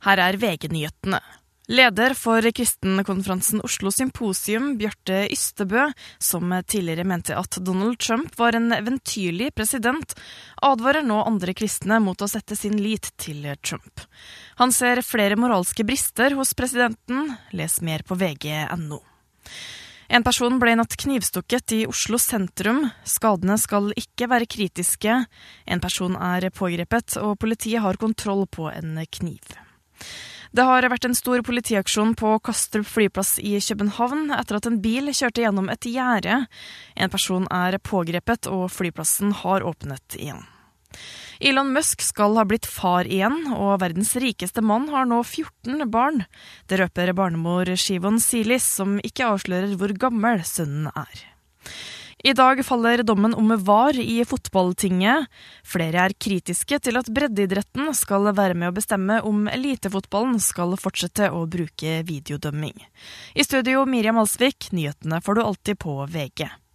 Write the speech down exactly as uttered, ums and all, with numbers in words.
Her er V G-nyhetene. Leder for kristenkonferansen Oslo Symposium, Bjarte Ystebø, som tidligere mente at Donald Trump var en eventyrlig president, advarer nå andre kristne mot å sette sin lit til Trump. Han ser flere moralske brister hos presidenten. Les mer på V G punktum no. En person ble i natt knivstukket i Oslo sentrum. Skadene skal ikke være kritiske. En person er pågrepet, og politiet har kontroll på en kniv. Det har vært en stor politiaksjon på Kastrup flyplass i København etter at en bil kjørte gjennom et gjerde. En person er pågrepet, og flyplassen har åpnet igjen. Elon Musk skal ha blitt far igjen, og verdens rikeste mann har nå fjorten barn. Det røper barnemor Shivon Silis, som ikke avslører hvor gammel sønnen er. I dag faller dommen om V A R i fotballtinget. Flere er kritiske til at breddeidretten skal være med å bestemme om elitefotballen skal fortsette å bruke videodømming. I studio Miriam Alsvik, nyhetene får du alltid på V G.